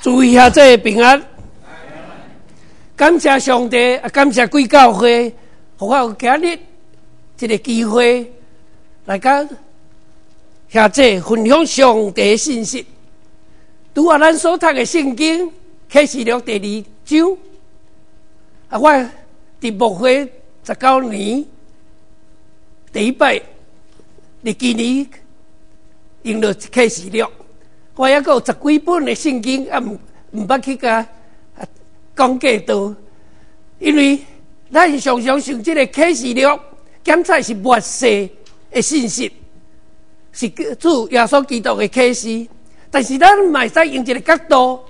注意下这平安，感谢上帝，也感谢贵教会，互我有今日这个机会来甲下这分享上帝的信息。拄啊，咱所读的圣经启示录第2章，我伫牧会19年第一摆，伫今年用到启示录。我还有10几本的圣经，唔捌去甲讲过道，因为咱常常想这个启示录检查是末世的信息，是主耶稣基督的启示，但是咱嘛会使用一个角度，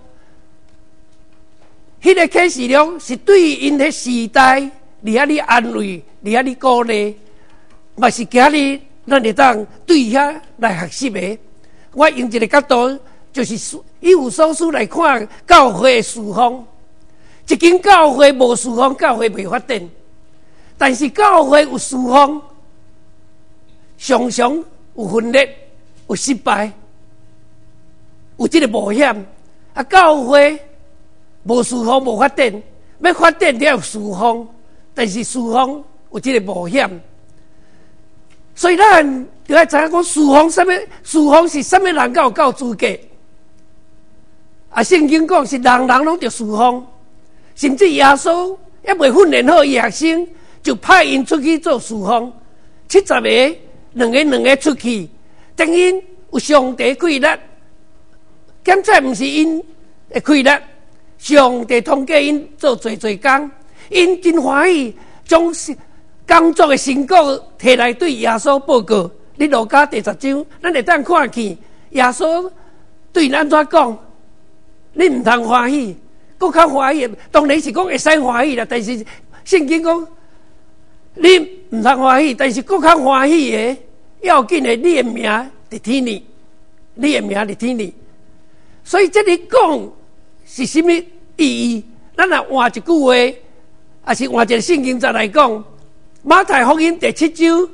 迄个启示录是对因迄时代伫遐哩安慰，伫遐哩鼓励，嘛是今日咱会当对遐来学习的。我用一个角度，就是以有所思来看教会的事奉。一间教会无事奉，教会袂发展；但是教会有事奉，常常有分裂，有失败，有这个冒险。啊，教会无事奉无发展，要发展就要有事奉，但是事奉有这个冒险。所以咱就要知影讲事奉什么？事奉是什么人才有够资格？啊，圣经讲是人人拢着事奉，甚至耶稣还未训练好伊学生，就派因出去做事奉。70个，两个出去，等因有上帝开力，检查毋是因的开力，上帝通过因做做工，因真欢喜将工作的成果摕来对耶稣报告。你路加第10章，咱会当看见耶稣对咱怎讲？你唔通欢喜，搁较欢喜。当然是讲会使欢喜啦，但是圣经讲你唔通欢喜，但是搁较欢喜的要紧的，你的名伫天里，你的名伫天里。所以这里讲是什么意义？咱若换一句话，也是换一个圣经再来讲。马太福音第7章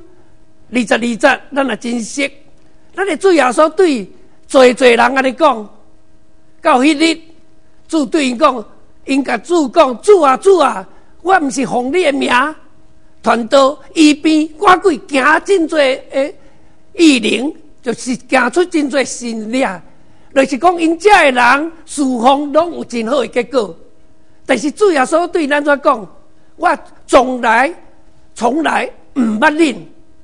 22节，咱也真熟。咱的主耶稣对侪人安尼讲，到迄日，主对因讲，因甲主讲：主啊，主啊，我毋是奉你的名传道、医病、赶鬼，行真多的异灵，就是行出真多神力。就是讲，因遮的人事奉拢有真好的结果。但是主耶稣对咱怎讲？我从来唔捌恁，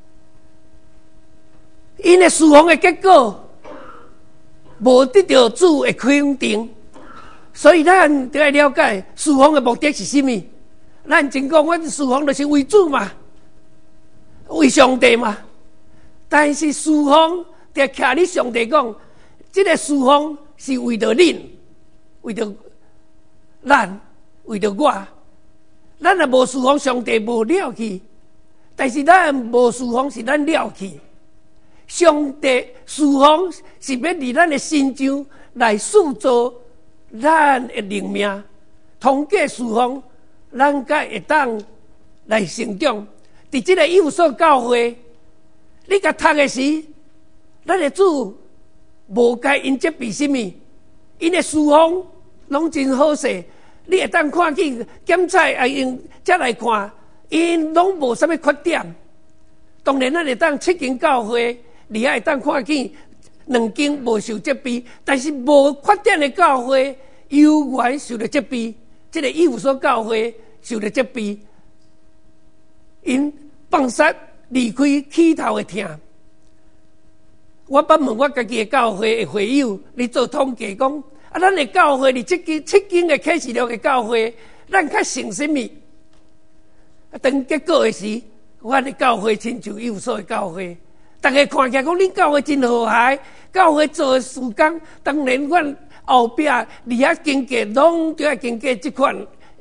因的事奉的结果无得到主的肯定，所以咱就要了解事奉的目的是什么。咱真讲，阮事奉就是为主嘛，为上帝嘛。但是事奉就徛你上帝讲，这个事奉是为着恁，为着咱，为着我。咱若无事奉，上帝无了去；但是咱无事奉，是咱了去。上帝事奉是要伫咱的心上来塑造咱的灵命，通过事奉，咱才会当来成长。伫这个有所教会，你甲读的时，咱的主无该因责备什么，因的事奉拢真好势。你会当看见检查啊，用才来看，因拢无啥物缺点。当然，咱会当7间教会，你还会当看见2间无受责备，但是无缺点的教会，有缘受到责备。这个有所教会受到责备，因放杀离开起头的疼。我捌问我家己的教会的会友，你做统计讲。啊，咱的教会，你7间的启示录的教会，咱较成什么？啊，当结果的时，我的教会亲像有所的教会，大家看起来讲，恁教会真和谐，教会做的事工，当然阮后壁伫遐经过，拢就要经过这款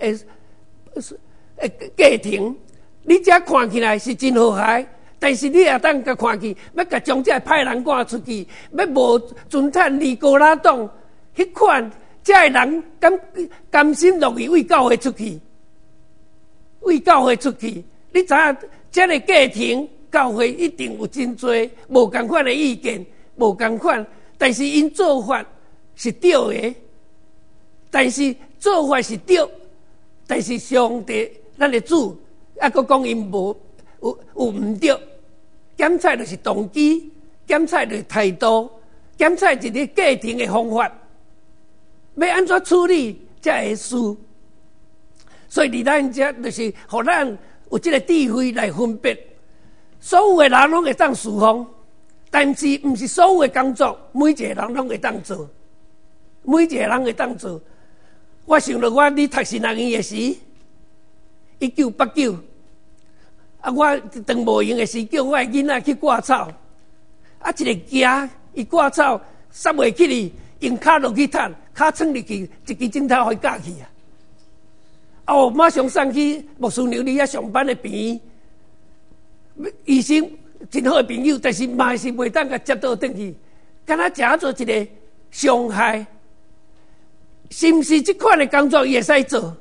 过程。你遮看起来是真和谐，但是你也当甲看去，要甲将这派人赶出去，要无尊坦尼哥拉党。迄款，这个人甘心乐意为教会出去，为教会出去。你知影，这个过程，教会一定有真多无同款的意见，无同款，但是因做法是对的， 但是做法是对，但是上帝咱的主还佫讲因有毋对，检查就是动机，检查就是态度，检查一个过程的方法，要安怎处理才会输。所以伫咱遮就是互咱有这个智慧来分别，所有的人拢会当侍奉，但是毋是所有的工作每一个人拢会当做，每一个人会当做。我想到我伫读神学院的时，1989，我当无用的时，叫我的囡仔去割草，一个囝伊割草，杀袂起哩，用骹落去踢，骹蹭入去，一支针头互伊割去啊！马上送去牧师娘你遐上班的边，医生真好的朋友，但是嘛是袂当甲接倒转去，敢若诚做一个伤害。是毋是这款的工作伊会使做？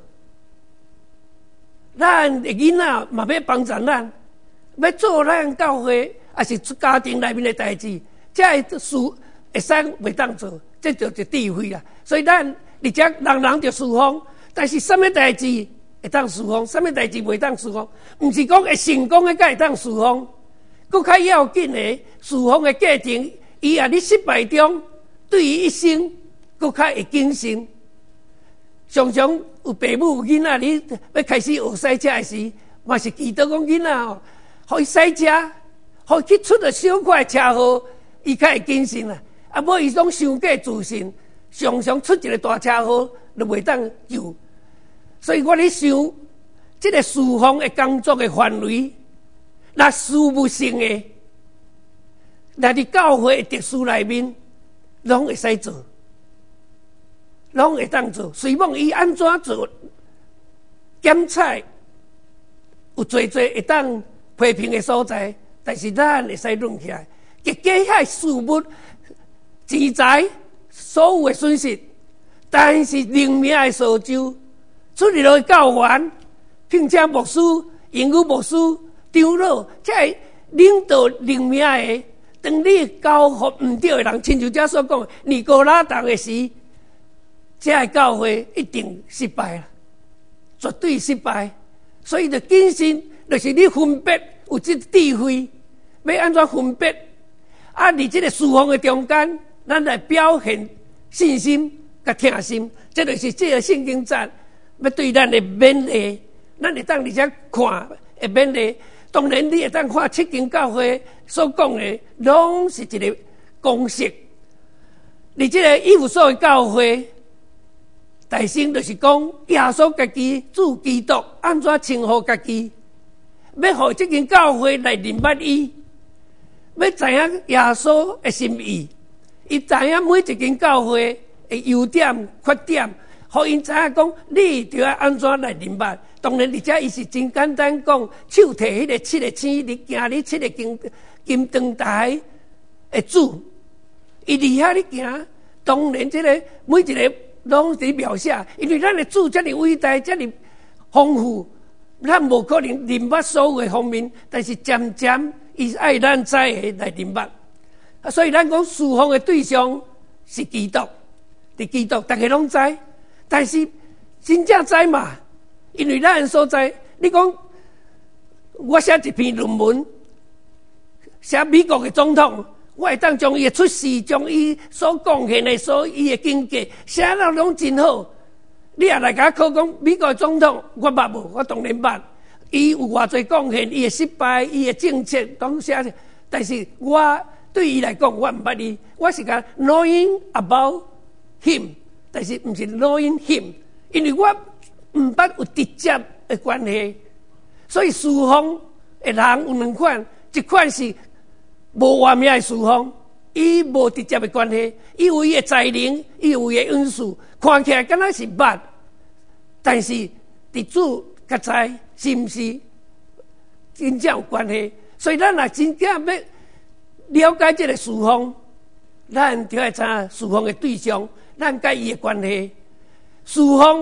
咱的囡仔嘛要帮助咱，要做咱教会也是家庭内面的代志，这事会使袂当做，这就是智慧啦。所以咱而且人人就侍奉，但是什么代志会当侍奉，什么代志袂当侍奉，毋是讲会成功的才会当侍奉，佫较要紧的侍奉的过程，伊啊你失败中，对于一生佫较会谨慎。常常有父母有囡仔，你要开始学驶车的时，嘛是祈祷讲囡仔哦，互伊驶车，互伊去出了小块车祸，伊较会谨慎啦。无伊种伤过自信，常常出一个大车祸，就袂当救。所以我咧想，这个侍奉的工作的范围，那事务性的，那伫教会的特殊内面，拢会使做。拢会当做，随望伊安怎做检查，有侪会当批评的所在，但是咱会使论起来，结果遐事物、钱财所有的损失，但是灵命的造就，出入了教员，并且牧师、英语牧师、长老，才会领导灵命的。当你交付毋对的人，亲像遮所讲，尼哥拉党的时。这个教会一定失败了，绝对失败。所以就谨慎，就是你分别有这智慧，要安怎分别？伫这个侍奉的中间，咱来表现信心甲疼心，这就是这个圣经章要对咱的勉励。咱会当而且看会勉励。当然，你会当看七经教会所讲的，拢是一个公式。你这个以弗所的教会。大圣就是讲，耶稣家己主基督安怎称呼家己，要互这间教会来明白伊，要知影耶稣的心意，伊知影每一间教会的优点、缺点，互因知影讲，你就要安怎来明白。当然，而且伊是真简单讲，手提迄个7个星，你行你7个金灯台的主，伊伫遐你行，当然这个每一个。拢伫描写，因为咱的主遮尔伟大，遮尔丰富，咱无可能明白所有的方面，但是渐渐伊爱咱知的来明白。所以咱讲侍奉的对象是基督，伫基督，大家拢知，但是真正知嘛？因为咱所在，你讲我写一篇论文，写美国的总统。我会当将伊的出世，将伊所贡献的伊的经过写到拢真好。你也来甲考讲美国总统，我捌无？我当然捌。伊有偌侪贡献，伊的失败，伊的政策拢写。但是我对伊来讲，我毋捌伊。我是甲 knowing about him， 但是毋是 knowing him， 因为我毋捌有直接的关系。所以侍奉的人有两款，一款是。无外面的侍奉，伊无直接的关系，伊有伊的才能，伊有伊的恩赐，看起来敢若是捌，但是伫主较知是毋是真正有关系。所以咱若真正要了解这个侍奉，咱就要知影侍奉的对象，咱甲伊的关系。侍奉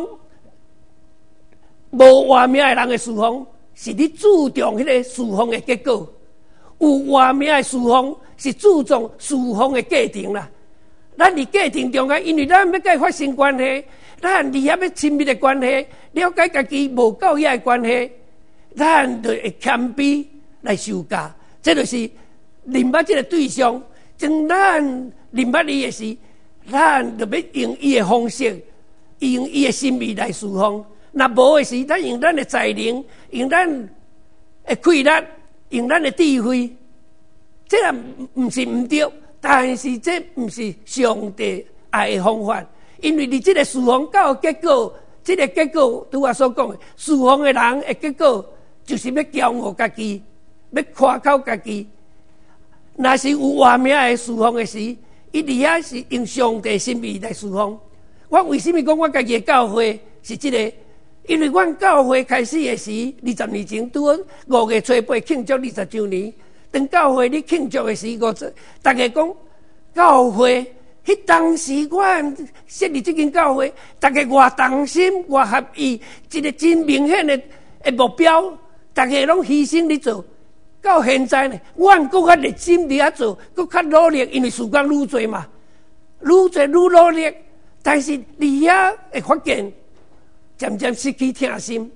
无外面的人的侍奉，是你注重迄个侍奉的结果。有外面的侍奉是注重侍奉的过程啦。 咱伫家庭中啊，因为咱要甲伊发生关系，咱离遐要亲密的关系，了解家己无够遐的关系，咱就会谦卑来受教。这就是认捌这个对象。当咱认捌伊的时，咱就要用伊的方式，用伊的心意来侍奉。若无的时，咱用咱的才能，用咱的气力，用咱的智慧，这个毋是毋对。但是这不是上帝爱的方法，因为你这个侍奉到结果，这个结果拄我所讲的，侍奉的人的结果就是要骄傲家己，要夸口家己。若是有活命的侍奉的时，伊伫遐是用上帝心意来侍奉。我为什么讲我家己的教会是这个？因为阮教会开始的时，20年前拄5月初8庆祝20周年。当教会你庆祝的时候，大家讲教会，迄当时阮设立这间教会，大家偌同心、偌合意，一个真明显的目标，大家拢牺牲去做。到现在呢，阮更较热心伫遐做，更较努力，因为事工愈多嘛，愈做愈努力。但是你遐会发现，渐渐失去疼心。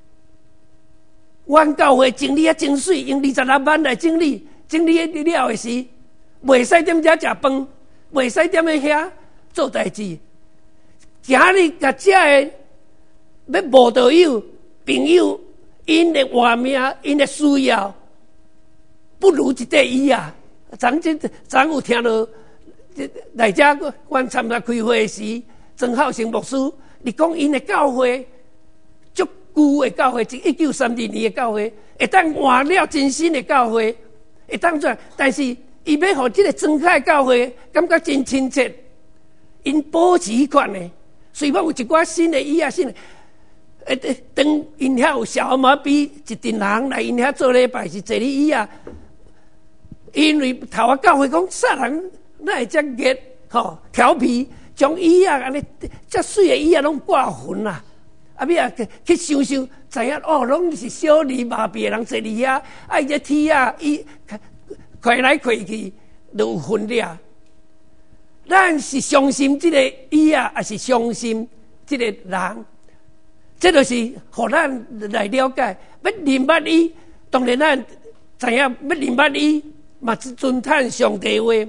阮教会整理啊真水，用26万来整理，整理了的时，袂使踮遮食饭，袂使踮遐做代志。今日甲遮的要无道友朋友，因的活命，因的需要，不如一块椅啊！昨有听到来遮阮参加开会时，曾浩成牧师，你讲因的教会。旧的教会是1932年的教会，会当换了真新的教会，会当怎？但是伊要互这个庄凯的教会感觉真亲切，因保持迄款的。虽然有一寡新的椅啊，新的，当因遐有小毛比一群人来因遐做礼拜是坐哩椅啊，因为头啊教会讲啥人哪会遮热吼调皮，将椅啊安尼遮水的椅啊拢挂云啦。啊！要去想想，知影哦，拢是小儿麻痹的人坐伫遐，啊，这天啊，伊快来快去，都有分了。咱是相信这个伊啊，还是相信这个人？这就是互咱来了解，要认捌伊。当然，咱知影要认捌伊，嘛是尊叹上帝话。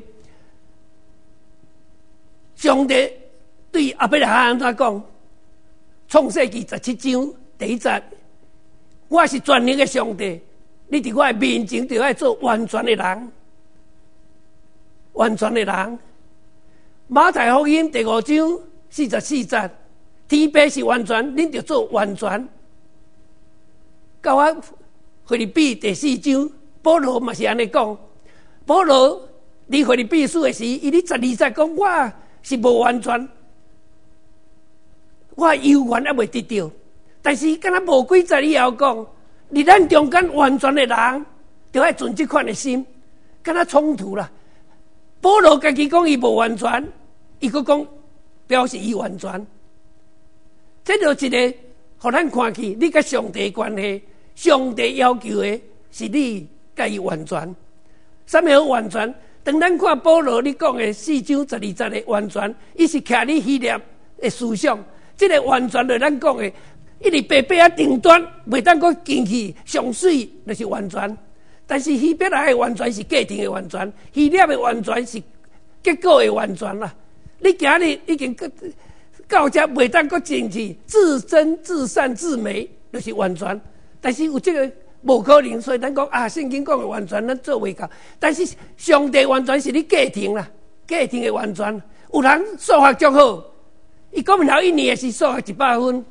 上帝对阿伯拉罕安怎讲？创世纪17章第1节，我是全能的上帝，你伫我的面前就要做完全的人，完全的人。马太福音第5章44节，天父是完全，恁就做完全。到我腓立比第4章，保罗嘛是安尼讲。保罗伫腓立比书的时，伊伫12节讲我是无完全。我犹原还未得到，但是敢若无几节以后讲，伫咱中间完全的人，就要存这款的心，敢若冲突啦。保罗家己讲伊无完全，伊佫讲表示伊完全，这就是一个，互咱看去你甲上帝的关系，上帝要求的是你甲伊完全。什么叫完全？当咱看保罗你讲的4章12节的完全，伊是徛伫希腊的思想。这个完全就咱讲的，一直白白啊顶端，袂当搁进去上水，就是完全。但是希伯来的完全是家庭的完全，希腊的完全是结果的完全啦。你今日已经到这，袂当搁进去自真、自善、自美，就是完全。但是有这个无可能，所以咱讲啊，圣经讲的完全咱做袂到。但是上帝完全是你家庭啦，家庭的完全。有人数学足好。伊国民头1年的是数学100分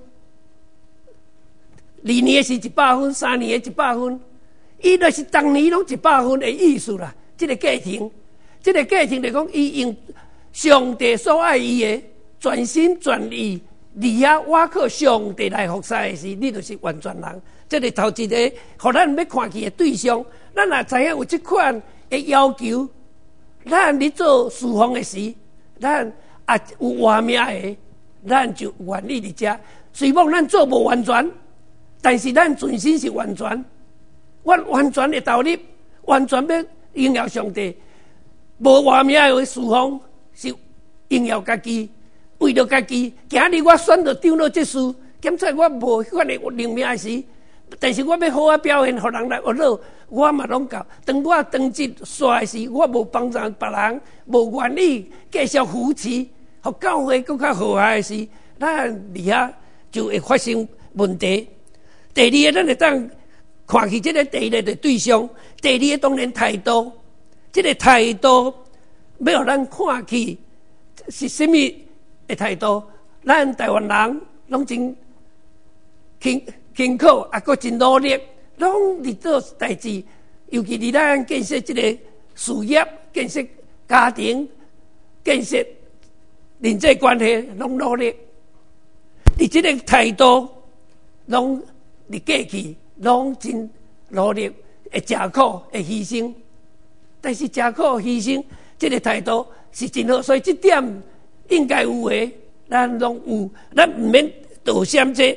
，2年的是100分，3年的100分，伊就是当年拢100分的意思啦。这个家庭，这个家庭就讲，伊用上帝所爱伊的全心全意，伫遐我靠上帝来服侍的时，你就是完全人。这个头一个，互咱要看去的对象，咱也知影有这款的要求，咱伫做侍奉的时，咱也有活命的。咱就愿意伫遮，虽然咱做无完全，但是咱全心是完全。阮完全的投入，完全要荣耀上帝。无活命的侍奉是荣耀家己，为了家己。今日我选到长老这事，检在我无迄款的灵命时，但是我要好表现，互人来学乐，我嘛拢教。当我当职煞时，我无帮助别人，无愿意继续扶持，互教会更较和谐时，咱伫遐就会发生问题。第二个，咱会当看起这个第一个的对象，第二个当然态度，这个态度要互咱看起是什么的态度？咱台湾人拢真勤苦，也阁真努力，拢伫做代志，尤其伫咱建设这个事业、建设家庭、建设人际关系，拢努力。伫这个态度，拢伫过去，拢真努力，会吃苦，会牺牲。但是吃苦牺牲，这个态度是真好，所以这点应该有诶，咱拢有，咱唔免道嫌这。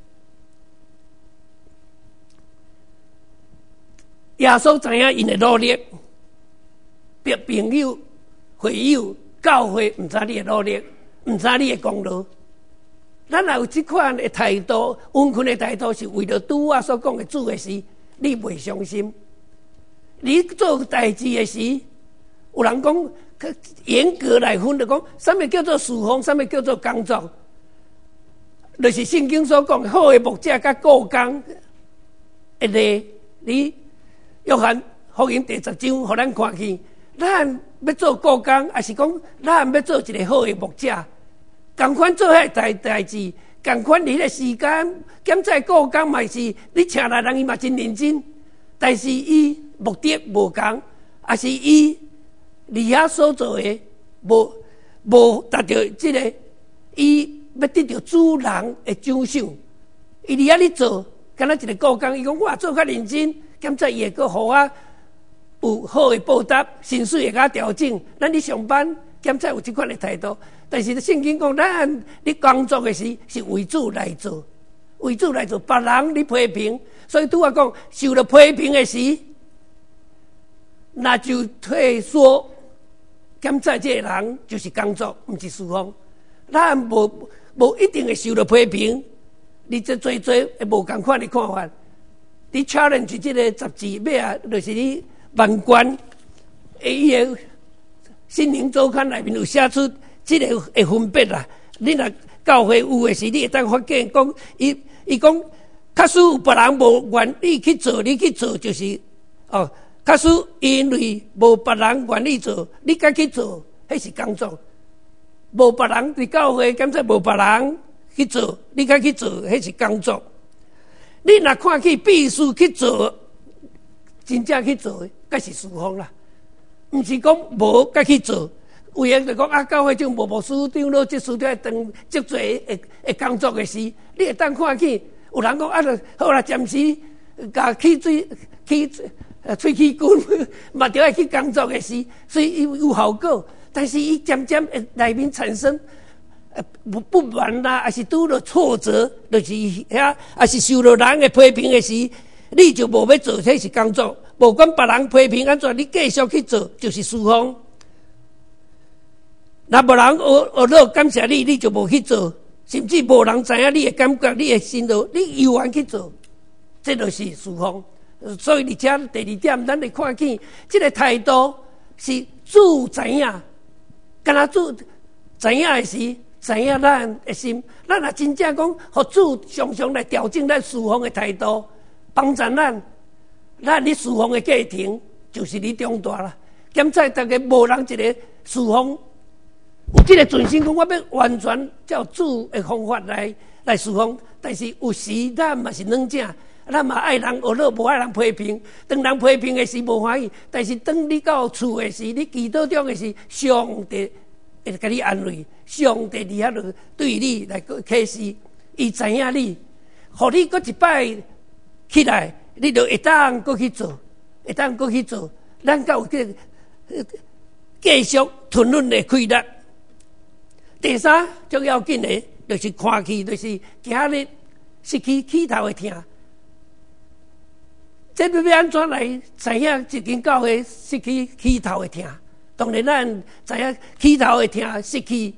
耶稣知影因的努力，别朋友、会友、教会唔知你的努力，唔知你的功劳。咱若有这款的态度，温顺的态度，是为了拄我所讲的主的时，你袂伤心。你做代志的时，有人讲严格来分，就讲什么叫做侍奉，什么叫做工作，就是圣经所讲好的牧者甲雇工一类。你约翰福音第10章，互咱看去，咱要做雇工，还是讲咱要做一个好的牧者，同款做遐代志，同款你的时间检在雇工嘛是你请来人伊嘛真认真，但是伊目的无同，还是伊离遐所做的无达到这个伊要得到主人的奖赏，伊离遐咧做，敢若一个雇工，伊讲我做较认真。检在伊会阁互我有好的报答，薪水会甲调整。咱咧上班，检在有这款的态度。但是圣经讲，咱咧工作的时是为主来做，为主来做。别人咧批评，所以拄我讲，受了批评的时，那就退缩。检在这个人就是工作，不是侍奉。咱无一定会受到批评，你这做会无同款的看法。你 challenge 这个杂志尾啊，就是你万贯伊个心灵周刊内面有写出这个会分别啦。你若教会有的时，你会当发现讲，伊讲，假使有别人无愿意去做，你去做就是哦。假使因为无别人愿意做，你甲去做，迄是工作。无别人伫教会，敢在无别人去做，你甲去做，迄是工作。你若看去必须去做，真正去做，该是侍奉啦。毋是讲无该去做，有人就讲啊，教会种无牧师长老这书在当足多会工作的时，你会当看去。有人讲啊，好啦，暂时甲起喙齿菌嘛，就要去工作的时，所以有效果。但是伊渐渐会内面产生。不满啦，还是拄到挫折，就是遐，还是受到人的批评的时，你就无要做，迄是工作。无管别人批评安怎，你继续去做，就是侍奉。若无人学乐感谢你，你就无去做，甚至无人知影你的感觉，你的心路，你悠然去做，这就是侍奉。所以而且第二点，咱来看见这个态度是主知影，敢若主知影的时。知影咱的心，咱若真正讲，互主常常来调整咱侍奉的态度，帮助咱你侍奉的过程就是你长大啦。检在大家无人一个侍奉有这个存心讲，我要完全照主的方法来侍奉，但是有时咱嘛是软正，咱嘛爱人学乐，无爱人批评。当人批评的时无欢喜，但是当你到厝的时，你祈祷中的时，上帝会甲你安慰。上帝伫遐就对你来启示，伊知影你，互你搁一摆起来，你就会当搁去做，会当搁去做。咱才有继续吞润的开力。第三，最要紧的，就是看去，就是今日失去起头的疼。这要安怎来知影一间教会失去起头的疼？ 当然，咱知影起头会听，失去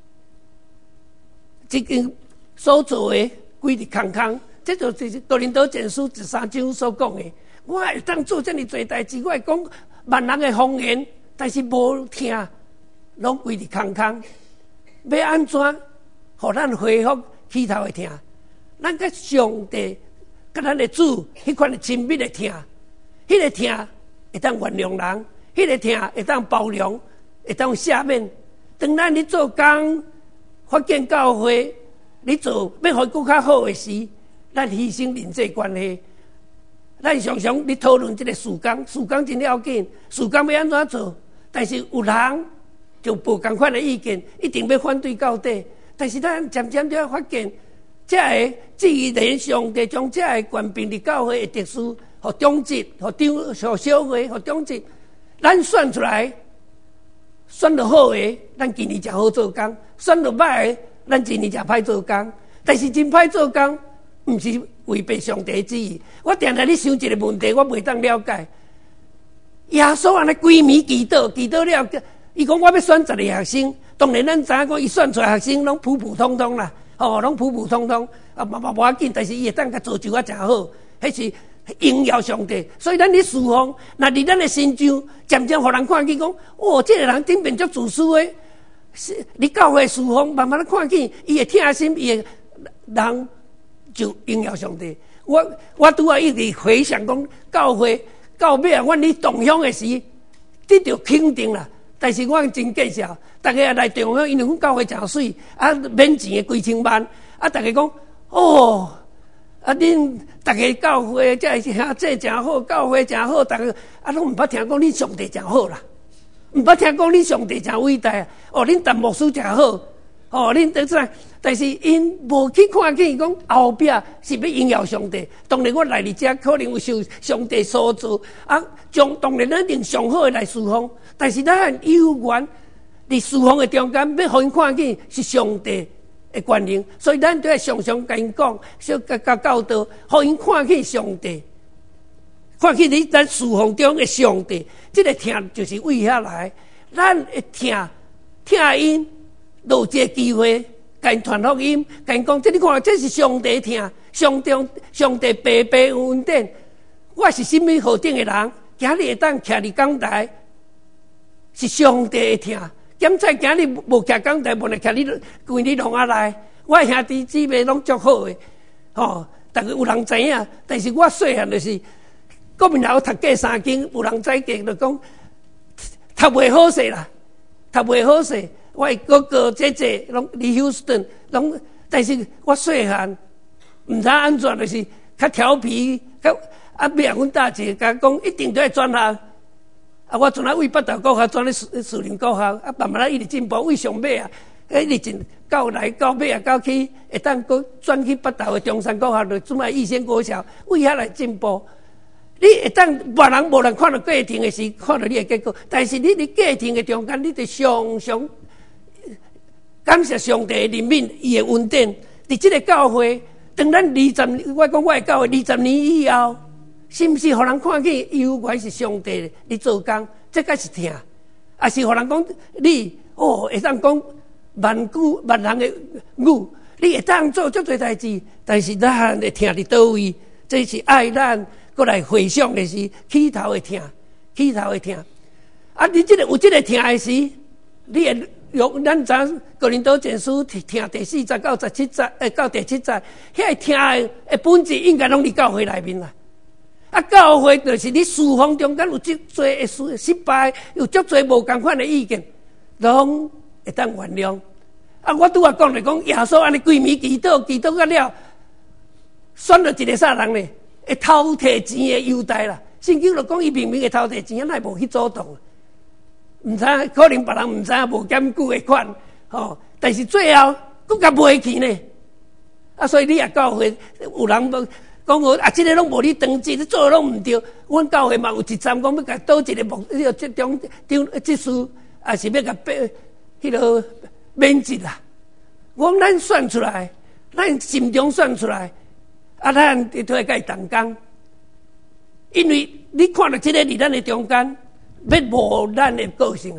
这个所做的规日空空，这就是哥林多前书13章所讲的。我会当做这么多代志，我会讲万人的方言，但是无听，拢规日空空。要安怎，互咱恢复起头会听？咱甲上帝、甲咱的主迄款的亲密的听，迄个听会当原谅人，迄个听会当包容，会当赦免。当咱你做工发展教会，你做要互更较好的时，咱牺牲人际关系。咱常常你讨论这个事工，事工真要紧，事工要安怎做？但是有人就无同款的意见，一定要反对到底。但是咱渐渐就要发现，这个既然上帝将这个权柄伫教会的特殊，和长职、和小会、和长职，咱选出来，选得好的，咱今年才好做工；选得歹的，咱今年才歹做工。但是真歹做工，不是违背上帝的旨意。我定定咧想一个问题，我袂当了解。耶稣安尼规暝祈祷了，伊讲我要选10个学生。当然，咱知影讲伊选出来学生拢普普通通啦，拢普普通通，无要紧。但是伊会当甲造就真好，迄是荣耀上帝。所以咱咧侍奉，那伫咱的心上，渐渐互人看见讲，这个人顶面足自私的。你教会侍奉，慢慢咧看见，伊会听心，伊会人就荣耀上帝。我拄啊一直回想讲，教会到尾啊，阮咧同乡的时，得到肯定啦。但是我真介绍，大家来同乡，因为阮教会真水，免钱的几千万，大家讲恁大家教会这兄弟真好，教会真好，大家拢毋捌听讲恁上帝真好啦，毋捌听讲恁上帝真伟大，恁陈牧师真好，恁得啥？但是因无去看见讲后壁是要荣耀上帝。当然我来伫遮可能有受上帝所造，当然咱一定上好的来侍奉。但是咱有缘伫侍奉的中间，要互因看见是上帝的权能，所以咱都要常常甲因讲，甲教导，互因看见上帝，看见咱侍奉中的上帝。这个听就是为遐来，咱会听因，有一个机会。甲因传福音，甲因讲，你看，这是上帝听，上帝白白恩典。我是什么何等的人？今日会当徛伫讲台，是上帝的听。检在今日无徛讲台，无来徛你规日拢来。我兄弟姊妹拢足好的，大家有人知影。但是我细汉就是国民党读过3经，有人知过就讲读袂好势啦，读袂好势。我哥哥姐姐拢离休斯顿，拢，但是我细汉唔知安怎，就是较调皮，尾阮大姐甲讲一定都要转校，我从来为北投高校转咧士林高校，慢慢一直进步，为上尾一直到来到尾到去会当搁转去北投的中山高校，就准备逸仙国小，为遐来进步。你会当别人无人看到过程的时，看到你的结果，但是你伫过程的中间，你得常常感谢上帝的怜悯，伊的恩典。伫这个教会，当咱我讲我的教会20年以后，是不是互人看见有缘是上帝你做工，这才是听，还是互人讲你会当讲万人的语，你会当做足多代志，但是咱会听伫倒位，这是爱咱过来回想的是起头的听。你这个有这个听的时，你会用咱昨哥林多前书听第4节到17节，到第7节，遐听的本质应该拢伫教会内面啦。教会就是你侍奉中间有足多的失败，有足多无同款的意见，拢会当原谅。我拄仔讲来讲，耶稣安尼规暝祈祷到了，选了一个啥人呢？会偷摕钱的犹大啦。圣经就讲伊明明会偷摕钱，哪会无去主动？唔知可能别人唔知无检举的款，但是最后佫甲卖去呢。所以你也教会有人讲这个拢无你当真，你做的拢唔对。阮教会嘛有一站讲要甲倒一个这种这事，也是要甲迄个免职啦。我咱选出来，咱心中选出来，咱就会甲伊同工。因为你看到这个伫咱的中间。要无咱的个性啊！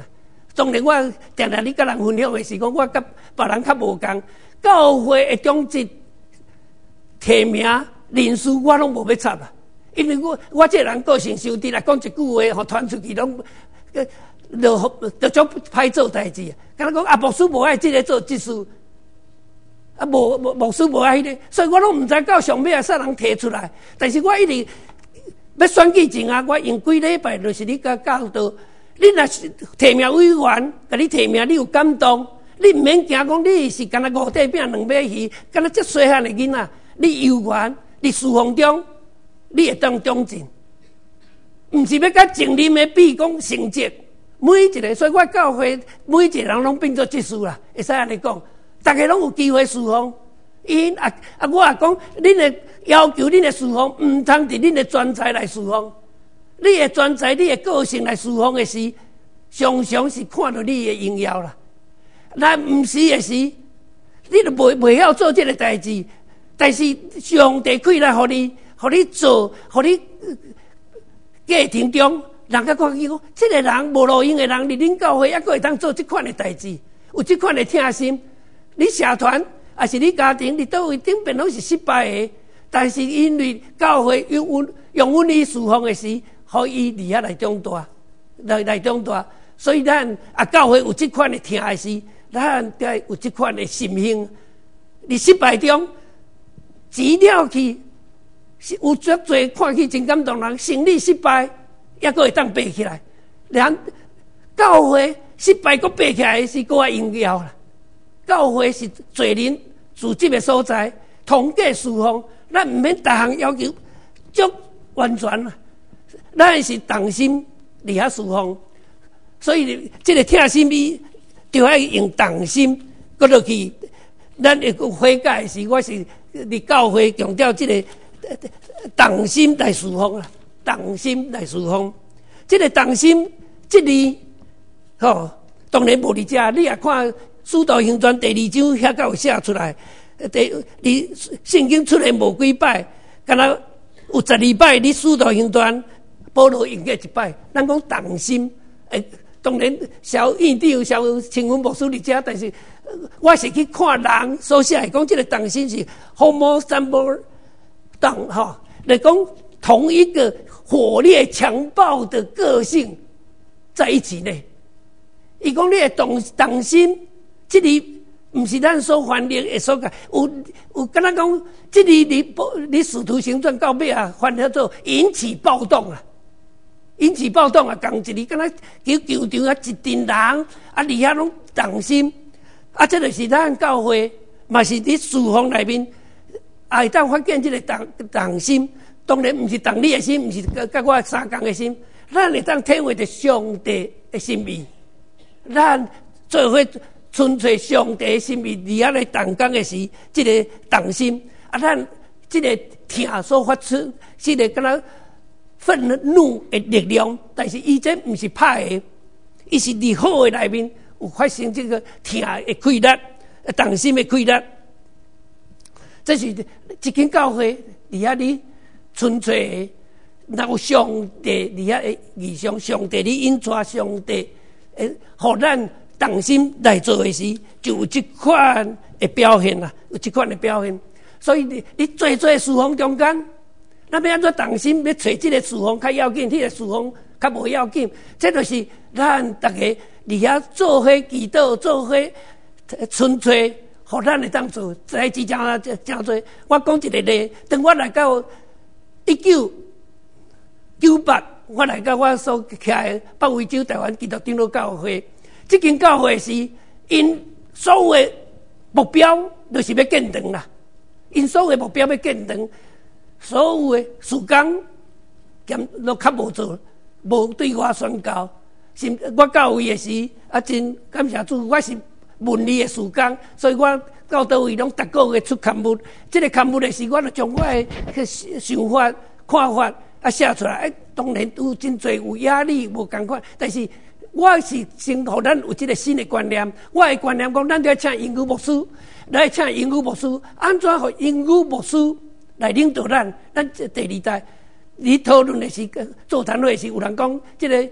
当然，我定定你甲人分享的是讲，我甲别人较无共。教会的宗旨提名人数，我拢无要插啊。因为我这人个性修直来讲一句话，互传出去拢，就种歹做代志啊。敢若讲啊，牧师无爱这个做这事，啊牧师无爱迄个，所以我拢毋知到上尾啊啥人提出来。但是我一直要选举前啊，我用几礼拜就是你甲教导。你若是提名委员，甲你提名，你有感动，你毋免惊讲你是干那五块饼两尾鱼，干那这细汉的囡仔，你有缘，你侍奉中，你会当中进，毋是要甲前任的比讲成绩，每一个，所以我教会每一个人拢变做技术啦，会使安尼讲，大家拢有机会侍奉。我也讲，恁的要求，恁的侍奉，毋通伫恁的专才来侍奉。你的专才，你的个性来侍奉的时，常常是看到你的荣耀啦。那毋是的时，你就袂晓做这个代志。但是上帝开来，互你做，互你过程中，人家看见讲，这个人无路用的人，伫恁教会还佫会当做这款的代志，有这款的疼心。你社团还是你家庭，你倒位顶边拢是失败的，但是因为教会用阮你侍奉的时。互伊伫遐来长大，来长大，所以咱教会有这款的疼的时，咱该有这款的心性。你失败中，钱了去，有足多看起真感动人，生理失败也佫会当爬起来。然教会失败佫爬起来是佫爱荣耀啦。教会是罪人自治的所在，通过侍奉，咱毋免逐项要求足完全啦。咱是同心伫遐侍奉，所以这个疼心米就要用同心，搁落去，咱会悔改时，我是伫教会强调这个同心来侍奉啦，同心来侍奉。这个同心这里，当然无伫遮，你也看《使徒行传》第2章遐甲有写出来，你圣经出现无几摆，敢若有12摆，你《使徒行传》。保罗用过一摆，咱讲同心，当然小院长、小青云牧师伫遮，但是我是去看人所写的，讲这个同心是 homo sambo 来讲同一个火烈强暴的个性在一起呢。伊讲你的同心，这里不是咱所翻译的所讲，有敢若讲，这里你使徒行传到尾啊，翻译做引起暴动啊。引起暴动啊！共一日，敢若球场啊，一群人啊，伫遐拢同心啊，这就是咱教会，嘛是伫侍奉内面，会当发现这个同心。当然，毋是同你的心，毋是甲我相共的心，咱会当体会着上帝的心意。咱做伙寻找上帝的心意，伫遐来同工的时，这个同心啊，咱这个疼所发出，这个敢若。愤怒的力量，但是伊这不是歹的，伊是伫好的内面有发生这个疼的快乐、同心的快乐。这是一间教会伫遐哩纯粹，然后上帝伫遐的意向，上帝哩引带上帝，互咱同心来做的时，就有这款的表现啦，有这款的表现。所以你做侍奉中间。那要安怎同心？要找这个侍奉较要紧，这个侍奉较无要紧。这就是咱大家伫遐做伙祈祷，做伙纯粹，互咱会当做代志真多。我讲一个例，当我来到1998，我来到我所徛的北威州台湾基督长老教会，这间教会是因所有的目标就是要建堂啦，因所有的目标要建堂。所有的事工都较无做，无对我宣告。我到位的时，真感谢主，我是文理的事工，所以我到倒位拢逐个月出刊物。这个刊物的时，我就将我的想法、看法写出来。当然有真侪有压力，无共款，但是我是先互咱有这个新的观念。我的观念讲，咱要请英语牧师，来请英语牧师，安怎互英语牧师？来领导咱第二代，你讨论的是座谈会时，有人讲，这个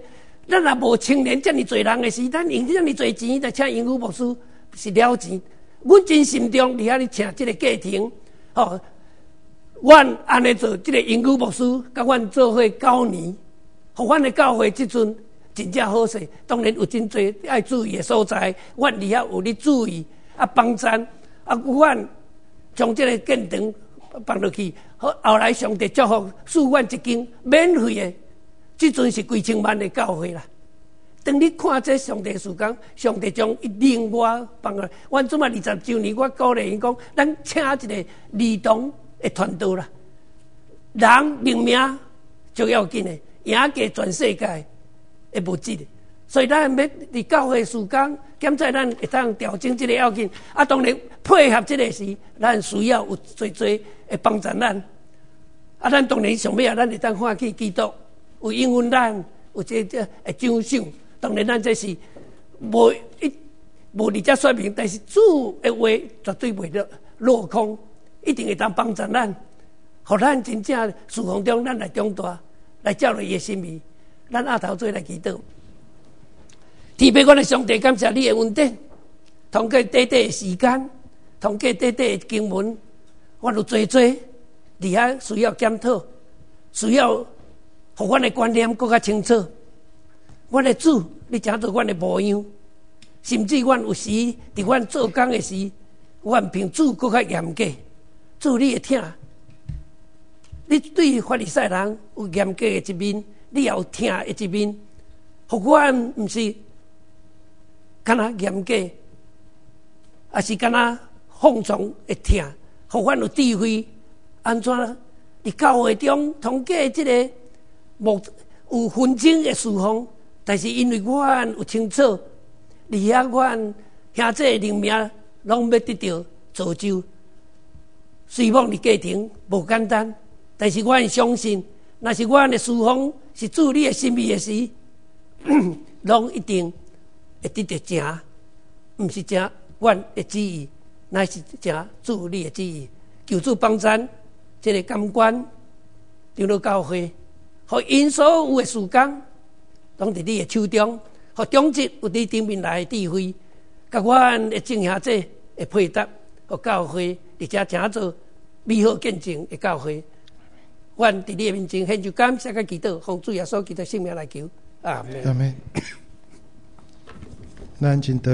咱若无青年遮尔侪人的时，咱用遮尔侪钱来请英语牧师是了钱。阮真心中伫遐咧请即个家庭，阮安尼做即个英语牧师，甲阮做伙9年，互阮的教会即阵真正好势。当然有真侪爱注意的所在，阮伫遐有咧注意帮赞阮将即个建堂放落去，后来上帝祝福赐阮一间免费的，即阵是几千万的教会啦。当你看这上帝事工，上帝将另外放落。阮即马20周年，我鼓励因讲，咱请一个儿童的团队啦。人命命最要紧的，赢过全世界的物质的。所以咱要伫教会事工，检查咱会当调整这个要紧。当然配合这个时，咱需要有侪会帮助咱。咱当然上尾咱会当欢喜基督，有应允咱，有这会奖赏。当然，咱这是无伫遮说明，但是主的话绝对袂落空，一定会当帮助咱，互咱真正事奉中咱来长大，来照落伊的心意。咱下头做来祈祷，天父，我的上帝，感谢你的恩典，通过短短的时间，通过短短的经文，我有侪伫遐需要检讨，需要互阮的观念更较清楚。阮的主，你真做阮的模样，甚至阮有时伫阮做工的时，阮凭主更较严格。主，你会听，你对法利赛人有严格的一面，你也有听的一面，互阮毋是敢若严格，也是敢若放纵的听，互阮有智慧，安怎伫教会中通过即个有纷争的事奉。但是因为阮有清楚，伫遐阮兄弟灵命拢要得到造就，虽望伫家庭无简单，但是阮相信，若是阮的事奉是主你的心意的时，拢一定会得到成，毋是成阮的旨意，乃是成主你的旨意。求主帮咱这个感官长老教会，互因所有的事工。拢伫你的手中，互种子有你顶面来的智慧，甲阮的正兄弟会配搭，互教会伫遮诚做美好见证的教会。阮伫你的面前献上感谢甲祈祷，奉主耶稣基督圣名来求，阿门。 阿门。咱真